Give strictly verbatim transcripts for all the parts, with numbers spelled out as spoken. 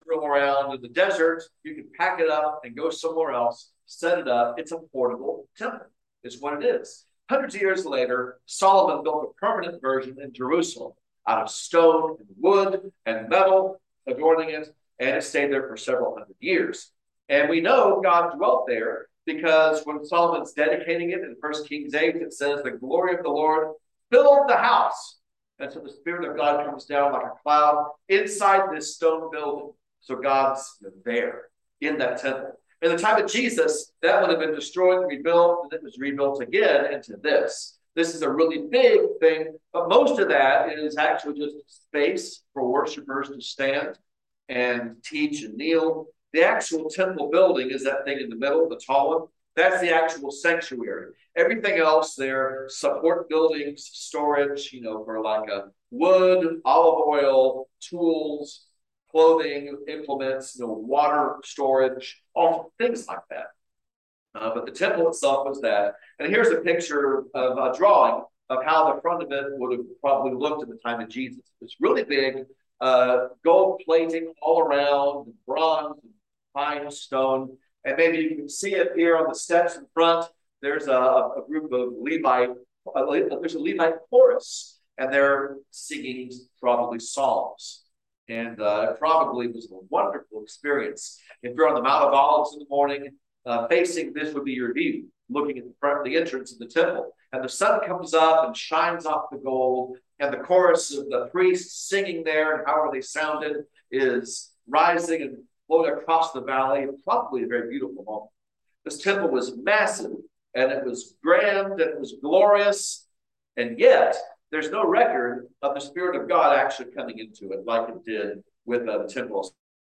room around in the desert. You can pack it up and go somewhere else, set it up. It's a portable temple. It's what it is. Hundreds of years later, Solomon built a permanent version in Jerusalem out of stone and wood and metal, adorning it, and it stayed there for several hundred years. And we know God dwelt there because when Solomon's dedicating it in First Kings eight, it says, the glory of the Lord filled the house. And so the Spirit of God comes down like a cloud inside this stone building. So God's there in that temple. In the time of Jesus, that would have been destroyed, rebuilt, and it was rebuilt again into this. This is a really big thing, but most of that is actually just space for worshipers to stand and teach and kneel. The actual temple building is that thing in the middle, the tall one. That's the actual sanctuary. Everything else there, support buildings, storage, you know, for like a wood, olive oil, tools, clothing, implements, you know, water storage, all things like that. Uh, but the temple itself was that. And here's a picture of a drawing of how the front of it would have probably looked at the time of Jesus. It's really big, uh, gold plating all around, bronze, fine stone. And maybe you can see it here on the steps in front. There's a, a group of Levite, uh, there's a Levite chorus, and they're singing probably psalms. And uh, it probably was a wonderful experience. If you're on the Mount of Olives in the morning, uh, facing this would be your view, looking at the front of the entrance of the temple. And the sun comes up and shines off the gold, and the chorus of the priests singing there, and however they sounded, is rising and flowing across the valley. Probably a very beautiful moment. This temple was massive, and it was grand, and it was glorious, and yet there's no record of the Spirit of God actually coming into it like it did with uh, the temple.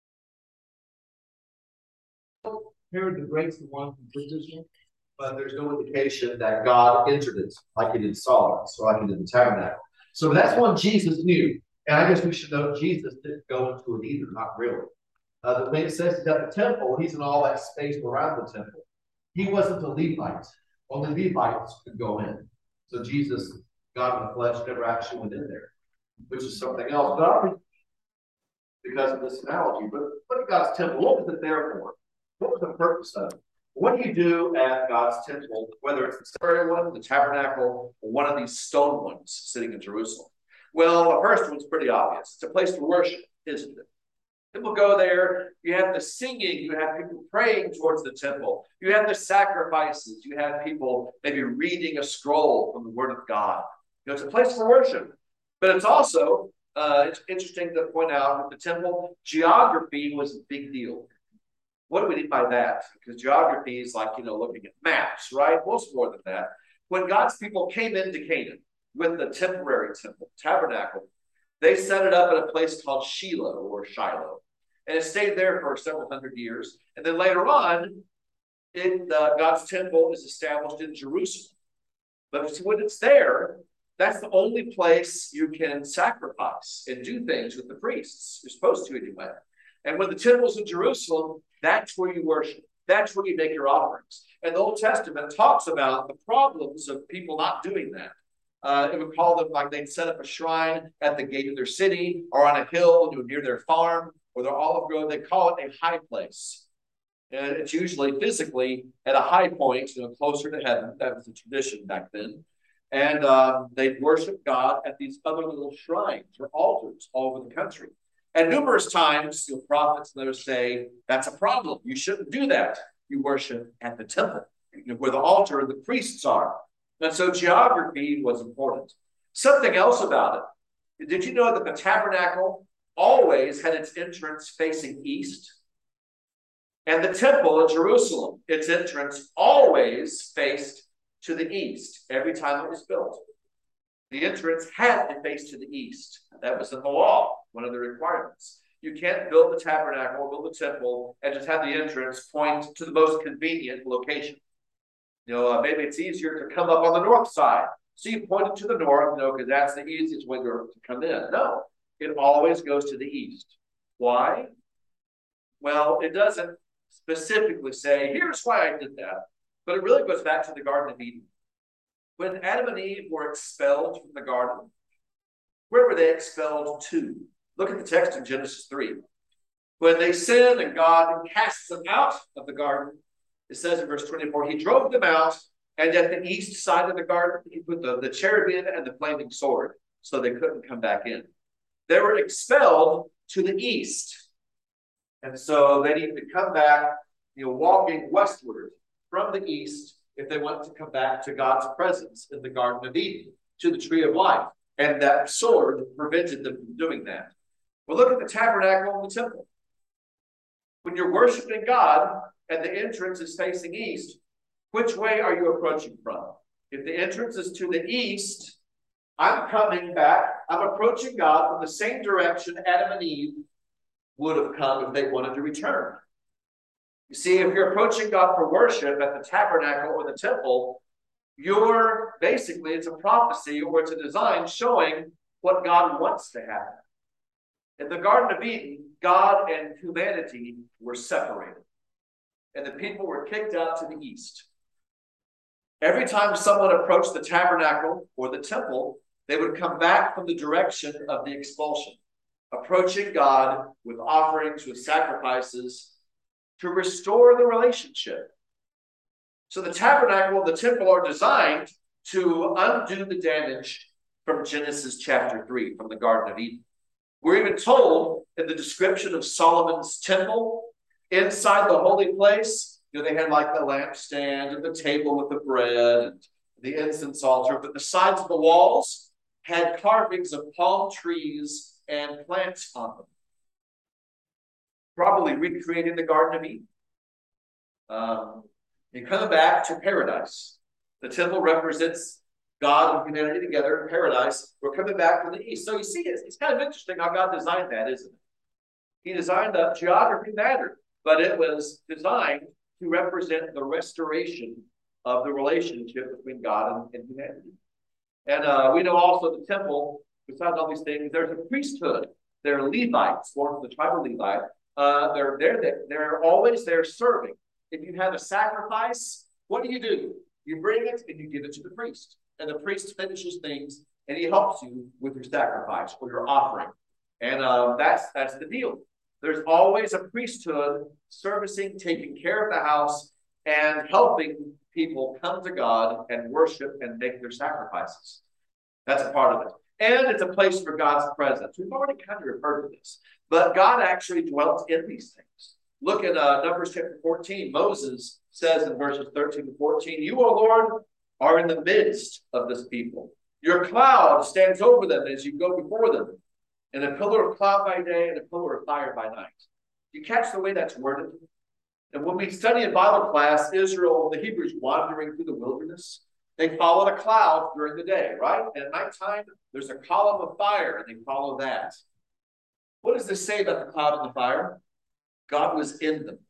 Herod the Great's the one who built this one, but there's no indication that God entered it like he did Solomon, so like he did the tabernacle. So that's one Jesus knew. And I guess we should know Jesus didn't go into it either, not really. Uh, the way it says he's at the temple, he's in all that space around the temple. He wasn't a Levite. Only Levites could go in. So Jesus, God in the flesh, never actually went in there, which is something else. But I think because of this analogy, but look at God's temple. What was it there for? What was the purpose of it? What do you do at God's temple, whether it's the ceremonial one, the tabernacle, or one of these stone ones sitting in Jerusalem? Well, the first one's pretty obvious. It's a place to worship, isn't it? People go there, you have the singing, you have people praying towards the temple, you have the sacrifices, you have people maybe reading a scroll from the Word of God. You know, it's a place for worship. But it's also, uh, it's interesting to point out that the temple, geography was a big deal. What do we mean by that? Because geography is like, you know, looking at maps, right? Well, it's more than that. When God's people came into Canaan with the temporary temple, tabernacle, they set it up in a place called Shiloh or Shiloh. And it stayed there for several hundred years. And then later on, it, uh, God's temple is established in Jerusalem. But when it's there, that's the only place you can sacrifice and do things with the priests. You're supposed to anyway. And when the temple's in Jerusalem, that's where you worship. That's where you make your offerings. And the Old Testament talks about the problems of people not doing that. Uh, it would call them like they'd set up a shrine at the gate of their city or on a hill near their farm or their olive grove. They call it a high place. And it's usually physically at a high point, you know, closer to heaven. That was the tradition back then. And um, they'd worship God at these other little shrines or altars all over the country. And numerous times, you know, prophets and others say, that's a problem. You shouldn't do that. You worship at the temple, you know, where the altar and the priests are. And so geography was important. Something else about it. Did you know that the tabernacle always had its entrance facing east? And the temple in Jerusalem, its entrance always faced to the east every time it was built. The entrance had to face to the east. That was in the law, one of the requirements. You can't build the tabernacle or build the temple and just have the entrance point to the most convenient location. You know, uh, maybe it's easier to come up on the north side. So you point it to the north, you know, because that's the easiest way to, to come in. No, it always goes to the east. Why? Well, it doesn't specifically say, here's why I did that. But it really goes back to the Garden of Eden. When Adam and Eve were expelled from the garden, where were they expelled to? Look at the text in Genesis three. When they sin and God casts them out of the garden, it says in verse twenty-four, he drove them out, and at the east side of the garden, he put the, the cherubim and the flaming sword, so they couldn't come back in. They were expelled to the east. And so they needed to come back, you know, walking westward from the east if they want to come back to God's presence in the Garden of Eden, to the tree of life. And that sword prevented them from doing that. Well, look at the tabernacle and the temple. When you're worshiping God and the entrance is facing east, which way are you approaching from? If the entrance is to the east, I'm coming back. I'm approaching God from the same direction Adam and Eve would have come if they wanted to return. You see, if you're approaching God for worship at the tabernacle or the temple, you're basically, it's a prophecy or it's a design showing what God wants to happen. In the Garden of Eden, God and humanity were separated, and the people were kicked out to the east. Every time someone approached the tabernacle or the temple, they would come back from the direction of the expulsion, approaching God with offerings, with sacrifices, to restore the relationship. So the tabernacle and the temple are designed to undo the damage from Genesis chapter three, from the Garden of Eden. We're even told in the description of Solomon's temple, inside the holy place, you know, they had like the lampstand and the table with the bread and the incense altar, but the sides of the walls had carvings of palm trees and plants on them, probably recreating the Garden of Eden. Um, and coming back to paradise. The temple represents God and humanity together in paradise. We're coming back from the east. So you see, it's, it's kind of interesting how God designed that, isn't it? He designed the geography mattered, but it was designed to represent the restoration of the relationship between God and, and humanity. And uh, we know also the temple, besides all these things, there's a priesthood. There are Levites, born from the tribe of Levi. Uh, they're, they're, they're, they're always there serving. If you have a sacrifice, what do you do? You bring it and you give it to the priest. And the priest finishes things and he helps you with your sacrifice or your offering. And uh, that's, that's the deal. There's always a priesthood servicing, taking care of the house, and helping people come to God and worship and make their sacrifices. That's a part of it. And it's a place for God's presence. We've already kind of referred to this, but God actually dwelt in these things. Look at uh, Numbers chapter fourteen. Moses says in verses thirteen to fourteen, you, O Lord, are in the midst of this people. Your cloud stands over them as you go before them, and a pillar of cloud by day and a pillar of fire by night. You catch the way that's worded? And when we study in Bible class, Israel, the Hebrews wandering through the wilderness, they followed a cloud during the day, right? And at nighttime, there's a column of fire, and they follow that. What does this say about the cloud and the fire? God was in them.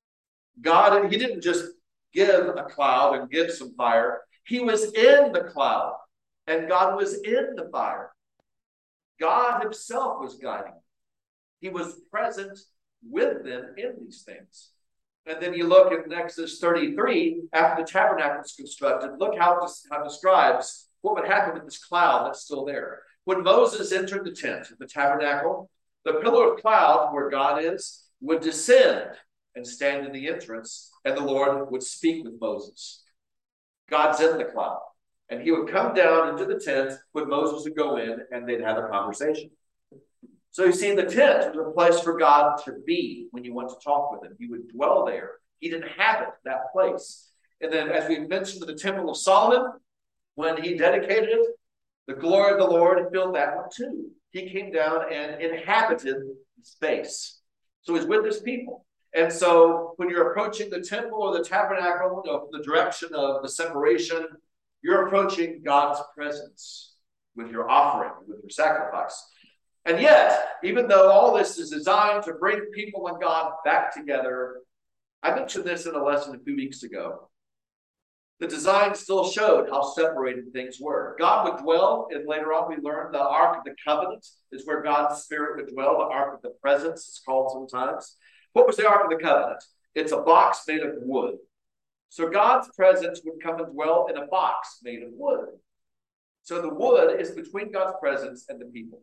God, he didn't just give a cloud and give some fire. He was in the cloud, and God was in the fire. God himself was guiding. He was present with them in these things. And then you look at Exodus thirty-three, after the tabernacle is constructed, look how it, how it describes what would happen with this cloud that's still there. When Moses entered the tent, the tabernacle, the pillar of cloud where God is would descend and stand in the entrance, and the Lord would speak with Moses. God's in the cloud. And he would come down into the tent when Moses would go in, and they'd have a conversation. So you see, the tent was a place for God to be when you want to talk with him. He would dwell there. He'd inhabit that place. And then, as we mentioned in the Temple of Solomon, when he dedicated it, the glory of the Lord filled that one too. He came down and inhabited space. So he's with his people. And so when you're approaching the temple or the tabernacle, you know, from the direction of the separation, you're approaching God's presence with your offering, with your sacrifice. And yet, even though all this is designed to bring people and God back together, I mentioned this in a lesson a few weeks ago. The design still showed how separated things were. God would dwell, and later on we learned the Ark of the Covenant is where God's Spirit would dwell. The Ark of the Presence, it's called sometimes. What was the Ark of the Covenant? It's a box made of wood. So God's presence would come and dwell in a box made of wood. So the wood is between God's presence and the people.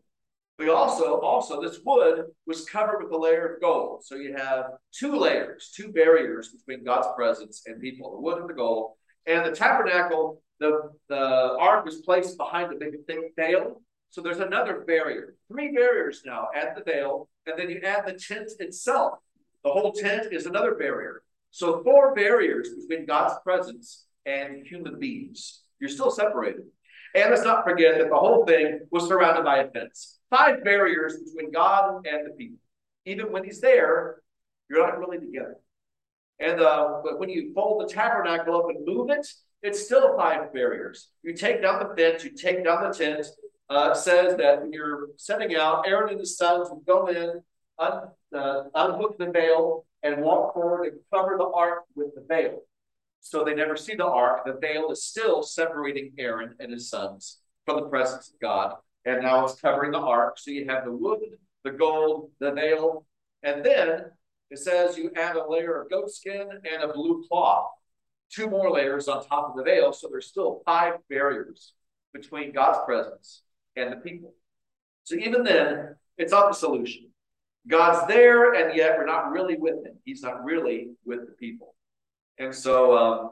We also, also this wood was covered with a layer of gold. So you have two layers, two barriers between God's presence and people, the wood and the gold. And the tabernacle, the, the ark was placed behind a big thick veil. So there's another barrier, three barriers now. Add the veil, and then you add the tent itself. The whole tent is another barrier. So four barriers between God's presence and human beings. You're still separated. And let's not forget that the whole thing was surrounded by a fence. Five barriers between God and the people. Even when he's there, you're not really together. And uh, but when you fold the tabernacle up and move it, it's still five barriers. You take down the fence, you take down the tent. Uh, it says that when you're setting out, Aaron and his sons will go in, un, uh, unhook the veil, and walk forward and cover the ark with the veil. So they never see the ark. The veil is still separating Aaron and his sons from the presence of God. And now it's covering the ark. So you have the wood, the gold, the veil. And then it says you add a layer of goat skin and a blue cloth. Two more layers on top of the veil. So there's still five barriers between God's presence and the people. So even then, it's not the solution. God's there, and yet we're not really with him. He's not really with the people. And so, um,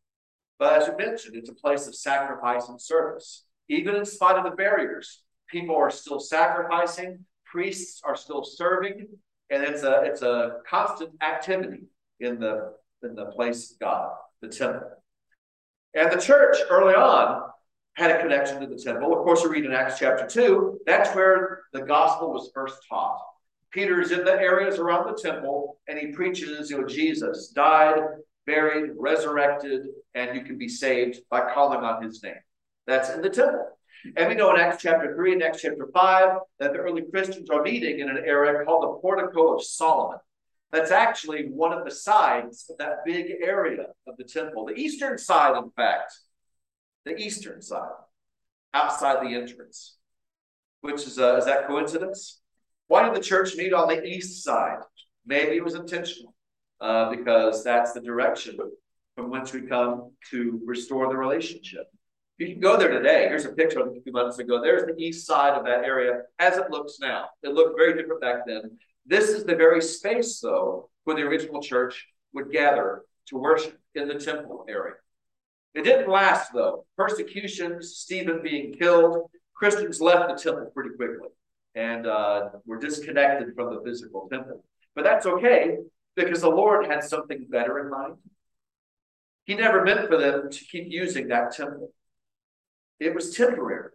but as you mentioned, it's a place of sacrifice and service. Even in spite of the barriers, people are still sacrificing, priests are still serving, and it's a it's a constant activity in the in the place of God, the temple. And the church early on had a connection to the temple. Of course, you read in Acts chapter two, that's where the gospel was first taught. Peter is in the areas around the temple, and he preaches, you know, Jesus died, buried, resurrected, and you can be saved by calling on his name. That's in the temple. And we know in Acts chapter three and Acts chapter five that the early Christians are meeting in an area called the Portico of Solomon. That's actually one of the sides of that big area of the temple. The eastern side, in fact. The eastern side, outside the entrance. Which is, uh, is that coincidence? Why did the church meet on the east side? Maybe it was intentional. Uh, because that's the direction from which we come to restore the relationship. You can go there today. Here's a picture of a few months ago. There's the east side of that area as it looks now. It looked very different back then. This is the very space, though, where the original church would gather to worship in the temple area. It didn't last, though. Persecutions, Stephen being killed, Christians left the temple pretty quickly and uh, were disconnected from the physical temple. But that's okay, because the Lord had something better in mind. He never meant for them to keep using that temple. It was temporary.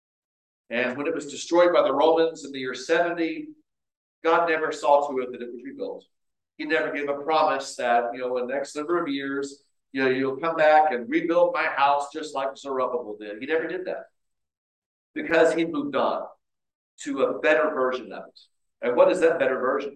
And when it was destroyed by the Romans in the year seventy, God never saw to it that it was rebuilt. He never gave a promise that, you know, in the next number of years, you know, you'll come back and rebuild my house just like Zerubbabel did. He never did that. Because he moved on to a better version of it. And what is that better version?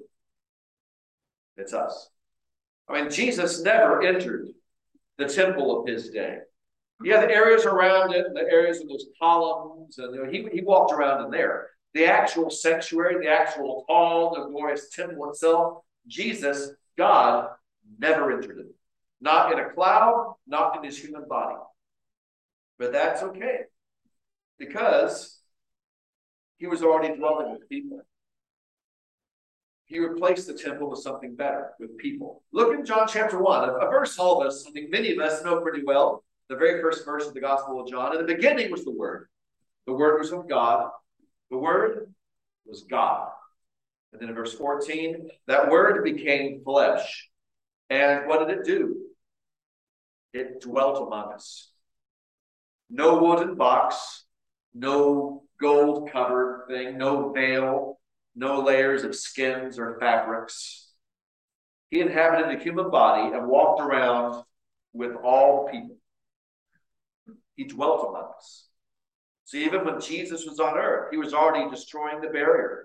It's us. I mean, Jesus never entered the temple of his day. Yeah, the areas around it, the areas of those columns, and you know, he, he walked around in there. The actual sanctuary, the actual hall, the glorious temple itself, Jesus, God, never entered it. Not in a cloud, not in his human body. But that's okay. Because he was already dwelling with people. He replaced the temple with something better, with people. Look in John chapter one, a, a verse all of us, I think many of us know pretty well, the very first verse of the Gospel of John. In the beginning was the Word. The Word was with God. The Word was God. And then in verse fourteen, that Word became flesh. And what did it do? It dwelt among us. No wooden box, no gold-covered thing, no veil, no layers of skins or fabrics. He inhabited the human body and walked around with all people. He dwelt among us. So even when Jesus was on earth, he was already destroying the barrier.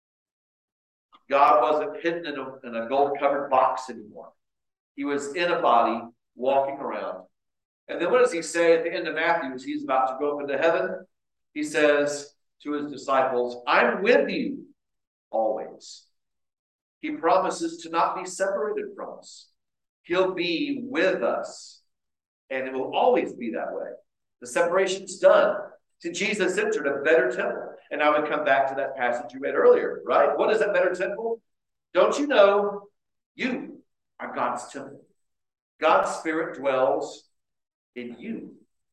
God wasn't hidden in a, in a gold-covered box anymore. He was in a body, walking around. And then what does he say at the end of Matthew as he's about to go up into heaven? He says to his disciples, I'm with you always. He promises to not be separated from us. He'll be with us. And it will always be that way. The separation's done. See, Jesus entered a better temple. And I would come back to that passage you read earlier, right? What is that better temple? Don't you know you are God's temple? God's Spirit dwells in you.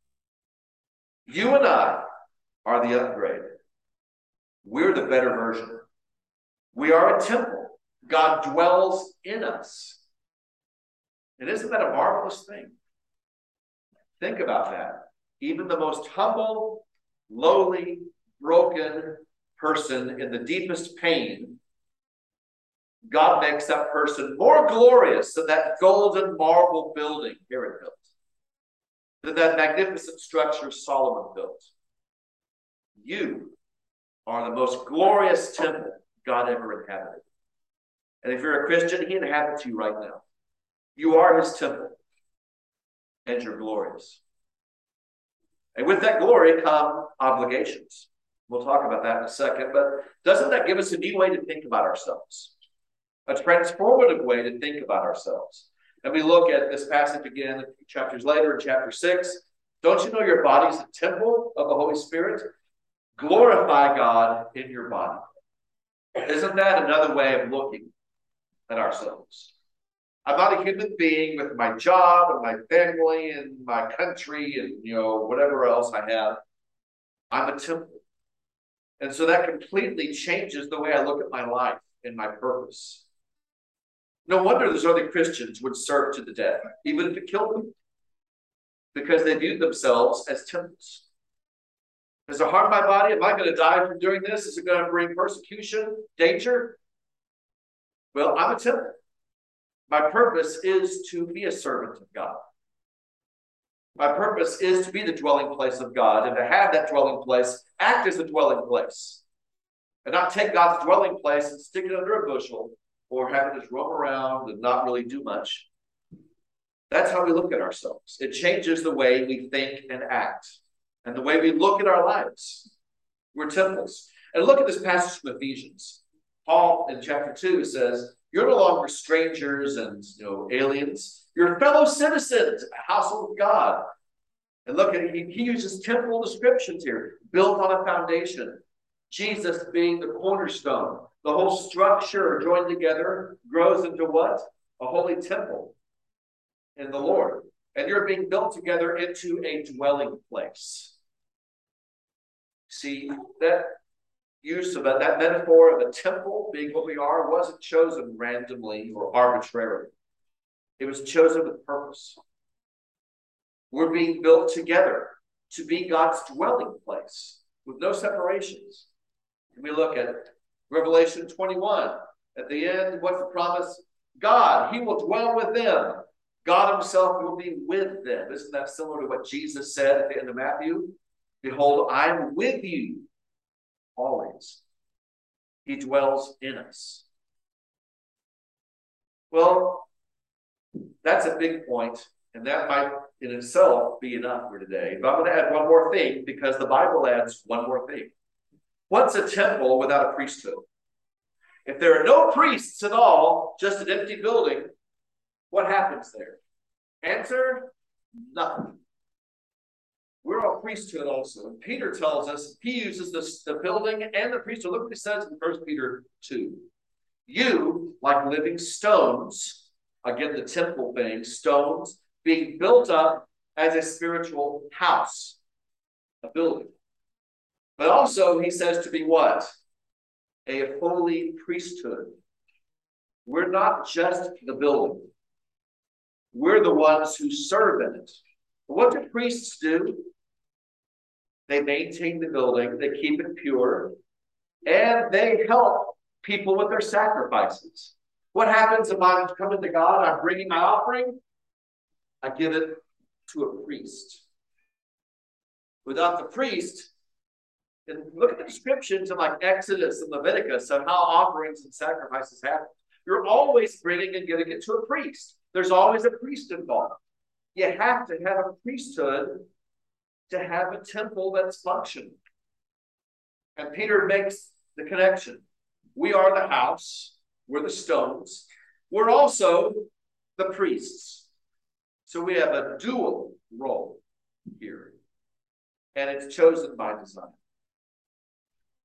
You and I are the upgrade. We're the better version. We are a temple. God dwells in us. And isn't that a marvelous thing? Think about that. Even the most humble, lowly, broken person in the deepest pain, God makes that person more glorious than that golden marble building Herod built, than that magnificent structure Solomon built. You are the most glorious temple God ever inhabited. And if you're a Christian, he inhabits you right now. You are his temple, and you're glorious. And with that glory come obligations. We'll talk about that in a second, but doesn't that give us a new way to think about ourselves? A transformative way to think about ourselves. And we look at this passage again a few chapters later in chapter six. Don't you know your body is a temple of the Holy Spirit? Glorify God in your body. Isn't that another way of looking at ourselves? I'm not a human being with my job and my family and my country and, you know, whatever else I have. I'm a temple. And so that completely changes the way I look at my life and my purpose. No wonder those early Christians would serve to the death, even if it killed them, because they viewed themselves as temples. Does it harm my body? Am I going to die from doing this? Is it going to bring persecution, danger? Well, I'm a temple. My purpose is to be a servant of God. My purpose is to be the dwelling place of God and to have that dwelling place act as a dwelling place and not take God's dwelling place and stick it under a bushel or have it just roam around and not really do much. That's how we look at ourselves. It changes the way we think and act and the way we look at our lives. We're temples. And look at this passage from Ephesians. Paul in chapter two says, you're no longer strangers and, you know, aliens. You're fellow citizens, a household of God. And look at he, he uses temporal descriptions here, built on a foundation. Jesus being the cornerstone. The whole structure joined together grows into what? A holy temple in the Lord. And you're being built together into a dwelling place. See, that use of a, that metaphor of a temple being what we are wasn't chosen randomly or arbitrarily. It was chosen with purpose. We're being built together to be God's dwelling place with no separations. And we look at Revelation twenty-one. At the end, what's the promise? God, he will dwell with them. God himself will be with them. Isn't that similar to what Jesus said at the end of Matthew? Behold, I am with you always. He dwells in us. Well, that's a big point, and that might in itself be enough for today. But I'm going to add one more thing because the Bible adds one more thing. What's a temple without a priesthood? If there are no priests at all, just an empty building, what happens there? Answer, nothing. We're a priesthood also. And Peter tells us, he uses this, the building and the priesthood. Look what he says in First Peter two. You, like living stones, again, the temple thing, stones, being built up as a spiritual house, a building. But also, he says to be what? A holy priesthood. We're not just the building. We're the ones who serve in it. What do priests do? They maintain the building, they keep it pure, and they help people with their sacrifices. What happens if I'm coming to God, I'm bringing my offering? I give it to a priest. Without the priest, and look at the descriptions in like Exodus and Leviticus of how offerings and sacrifices happen. You're always bringing and giving it to a priest. There's always a priest involved. You have to have a priesthood to have a temple that's functioning. And Peter makes the connection. We are the house. We're the stones. We're also the priests. So we have a dual role here. And it's chosen by design.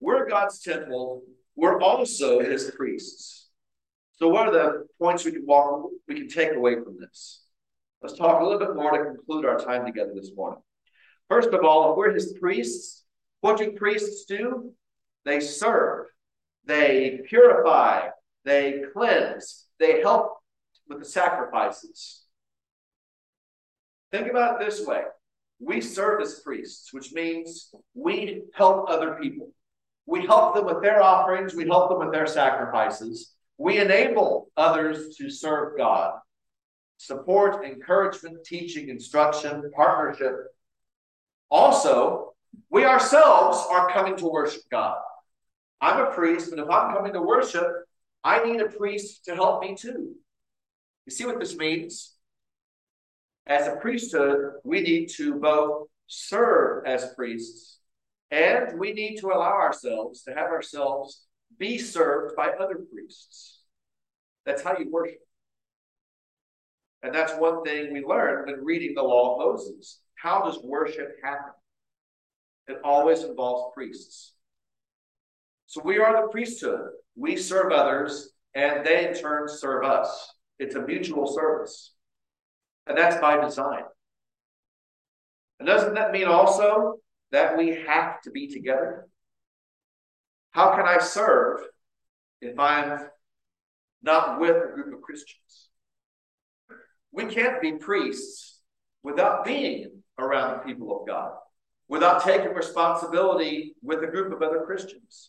We're God's temple. We're also his priests. So what are the points we can walk, we can take away from this? Let's talk a little bit more to conclude our time together this morning. First of all, if we're his priests, what do priests do? They serve, they purify, they cleanse, they help with the sacrifices. Think about it this way. We serve as priests, which means we help other people. We help them with their offerings. We help them with their sacrifices. We enable others to serve God. Support, encouragement, teaching, instruction, partnership. Also, we ourselves are coming to worship God. I'm a priest, but if I'm coming to worship, I need a priest to help me too. You see what this means? As a priesthood, we need to both serve as priests, and we need to allow ourselves to have ourselves be served by other priests. That's how you worship. And that's one thing we learned when reading the law of Moses. How does worship happen? It always involves priests. So we are the priesthood. We serve others, and they in turn serve us. It's a mutual service. And that's by design. And doesn't that mean also that we have to be together? How can I serve if I'm not with a group of Christians? We can't be priests without being around the people of God, without taking responsibility with a group of other Christians.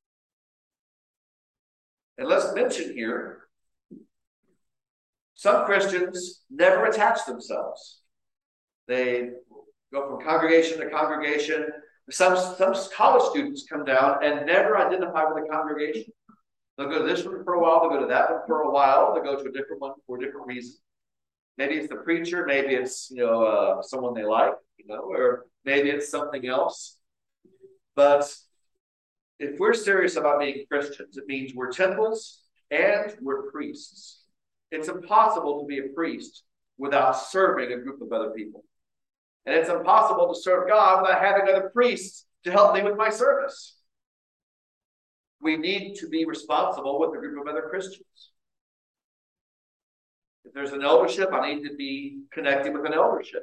And let's mention here, some Christians never attach themselves. They go from congregation to congregation. Some, some college students come down and never identify with a congregation. They'll go to this one for a while, they'll go to that one for a while, they'll go to a different one for a different reason. Maybe it's the preacher, maybe it's, you know, uh, someone they like, you know, or maybe it's something else. But if we're serious about being Christians, it means we're temples and we're priests. It's impossible to be a priest without serving a group of other people. And it's impossible to serve God without having other priests to help me with my service. We need to be responsible with a group of other Christians. If there's an eldership, I need to be connected with an eldership.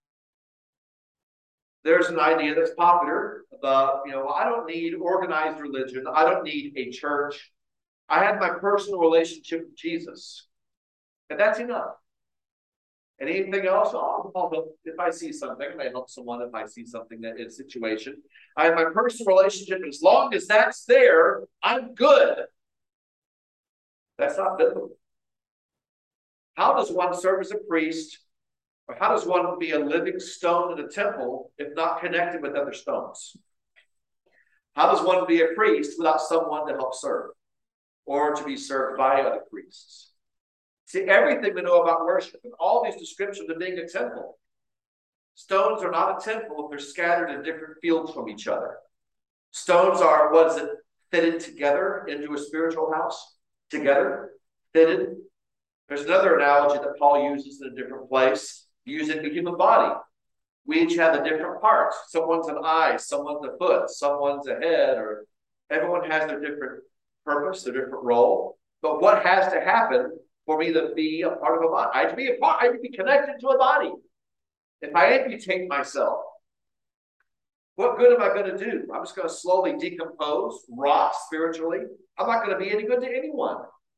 There's an idea that's popular about, you know, I don't need organized religion. I don't need a church. I have my personal relationship with Jesus. And that's enough. And anything else, oh, I'll help if I see something. I may help someone if I see something that is a situation. I have my personal relationship. As long as that's there, I'm good. That's not biblical. How does one serve as a priest, or how does one be a living stone in a temple if not connected with other stones? How does one be a priest without someone to help serve or to be served by other priests? See, everything we know about worship and all these descriptions of being a temple. Stones are not a temple if they're scattered in different fields from each other. Stones are, what is it, fitted together into a spiritual house? Together, fitted. There's another analogy that Paul uses in a different place, using the human body. We each have the different parts. Someone's an eye, someone's a foot, someone's a head, or everyone has their different purpose, their different role. But what has to happen for me to be a part of a body? I have to be a part, I have to be connected to a body. If I amputate myself, what good am I going to do? I'm just going to slowly decompose, rot spiritually. I'm not going to be any good to anyone.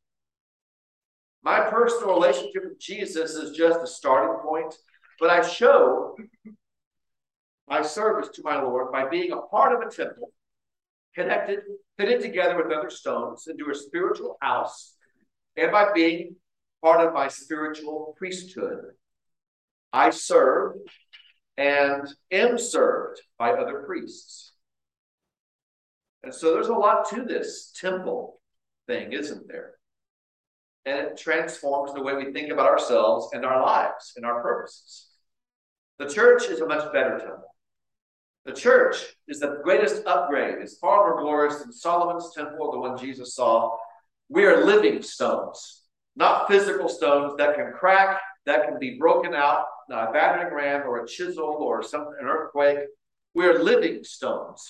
My personal relationship with Jesus is just a starting point, but I show my service to my Lord by being a part of a temple, connected, fitted together with other stones into a spiritual house, and by being part of my spiritual priesthood. I serve and am served by other priests. And so there's a lot to this temple thing, isn't there? And it transforms the way we think about ourselves and our lives and our purposes. The church is a much better temple. The church is the greatest upgrade. It's far more glorious than Solomon's temple, the one Jesus saw. We are living stones, not physical stones that can crack, that can be broken out, a battering ram or a chisel or some, an earthquake. We are living stones.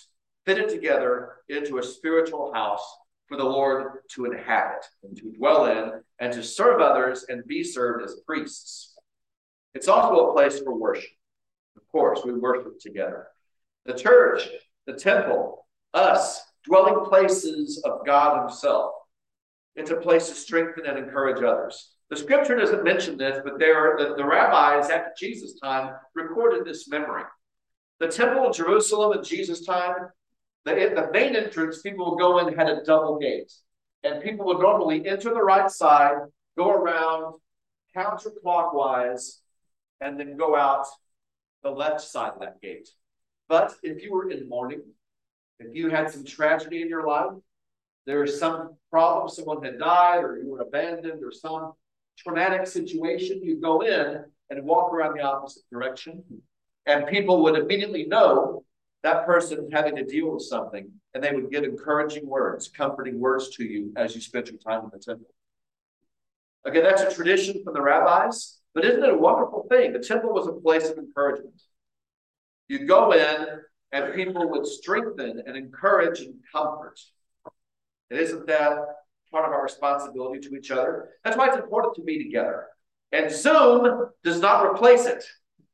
fitted together into a spiritual house for the Lord to inhabit and to dwell in and to serve others and be served as priests. It's also a place for worship. Of course, we worship together. The church, the temple, us, dwelling places of God himself. It's a place to strengthen and encourage others. The scripture doesn't mention this, but there, the, the rabbis after Jesus' time recorded this memory. The temple of Jerusalem in Jesus' time, the, the main entrance, people would go in, had a double gate. And people would normally enter the right side, go around counterclockwise, and then go out the left side of that gate. But if you were in mourning, if you had some tragedy in your life, there was some problem, someone had died, or you were abandoned, or some traumatic situation, you go in and walk around the opposite direction, and people would immediately know that person having to deal with something, and they would give encouraging words, comforting words to you as you spent your time in the temple. Again, that's a tradition from the rabbis, but isn't it a wonderful thing? The temple was a place of encouragement. You go in, and people would strengthen and encourage and comfort. And isn't that part of our responsibility to each other? That's why it's important to be together. And Zoom does not replace it.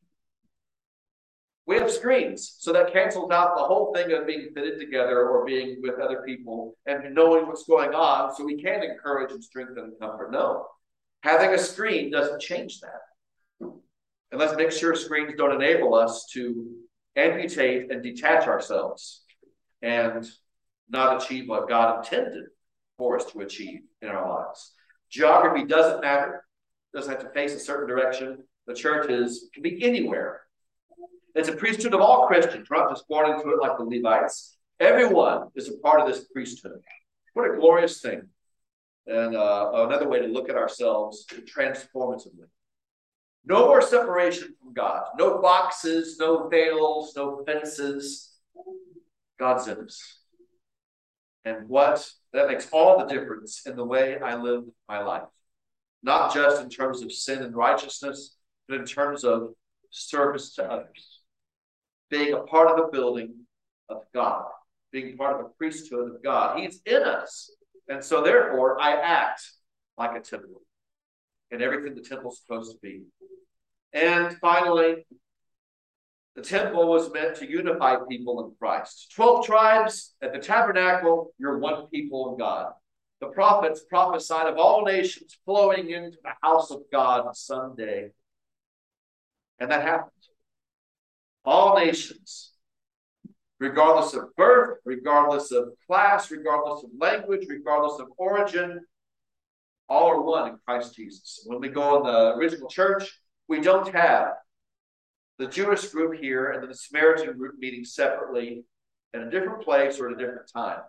We have screens, so that cancels out the whole thing of being fitted together or being with other people and knowing what's going on, so we can encourage and strengthen and comfort. No, having a screen doesn't change that. And let's make sure screens don't enable us to amputate and detach ourselves and not achieve what God intended for us to achieve in our lives. Geography doesn't matter. Doesn't have to face a certain direction. The church is can be anywhere. It's a priesthood of all Christians. We're not just born into it like the Levites. Everyone is a part of this priesthood. What a glorious thing. And uh, another way to look at ourselves transformatively. No more separation from God. No boxes, no veils, no fences. God's in us. And what that makes all the difference in the way I live my life. Not just in terms of sin and righteousness, but in terms of service to others. Being a part of the building of God. Being part of the priesthood of God. He's in us. And so therefore, I act like a temple. In everything the temple's supposed to be. And finally, the temple was meant to unify people in Christ. Twelve tribes at the tabernacle, you're one people in God. The prophets prophesied of all nations flowing into the house of God someday. And that happened. All nations, regardless of birth, regardless of class, regardless of language, regardless of origin, all are one in Christ Jesus. When we go in the original church, we don't have the Jewish group here and then the Samaritan group meeting separately in a different place or at a different time.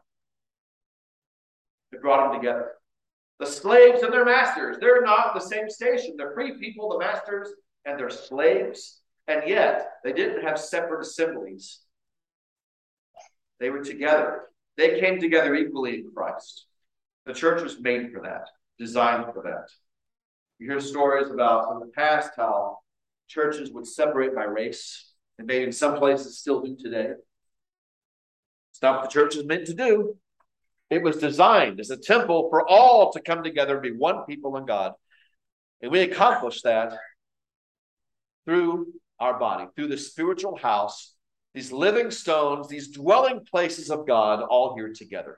It brought them together. The slaves and their masters, they're not in the same station. They're free people, the masters, and they're slaves. And yet, they didn't have separate assemblies. They were together. They came together equally in Christ. The church was made for that, designed for that. You hear stories about in the past how churches would separate by race, and maybe in some places still do today. It's not what the church is meant to do. It was designed as a temple for all to come together and be one people in God. And we accomplish that through our body, through the spiritual house, these living stones, these dwelling places of God, all here together.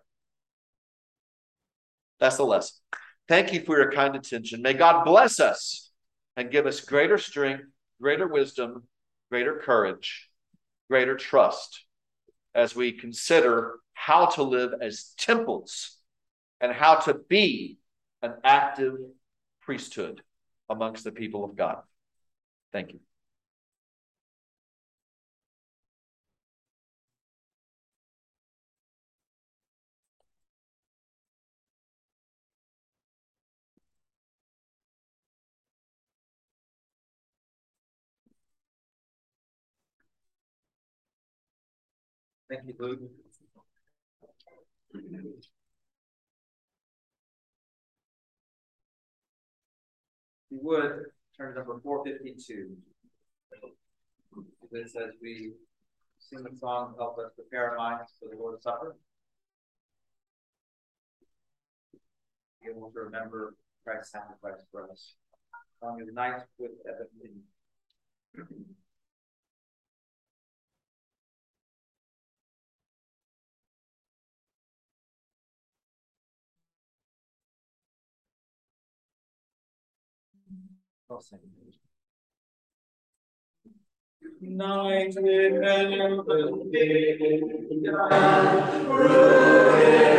That's the lesson. Thank you for your kind attention. May God bless us and give us greater strength, greater wisdom, greater courage, greater trust as we consider how to live as temples and how to be an active priesthood amongst the people of God. Thank you. Thank you, Luke. If you would, turn to number four fifty-two. This as we sing the song, help us prepare our minds for the Lord's Supper. Be able to remember Christ's sacrifice for us. Song is nice with everything. United and